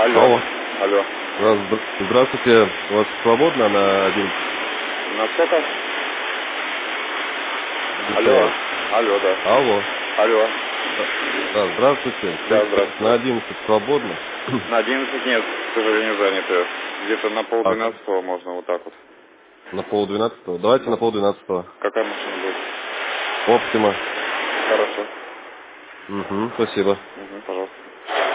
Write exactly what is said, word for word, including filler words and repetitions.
Алло. Алло. Алло. Здра- Здравствуйте. У вас свободно на один? На сколько? Михаил. Алло. Алло, да. Алло. Алло. Да, да, здравствуйте. Да, Скажите, здравствуйте. на одиннадцать свободно? На одиннадцать нет, к сожалению, заняты. Где-то на А, полдвенадцатого можно вот так вот. на полдвенадцатого? Давайте Да. на полдвенадцатого. Какая машина будет? Оптима. Хорошо. Угу, спасибо. Угу, пожалуйста.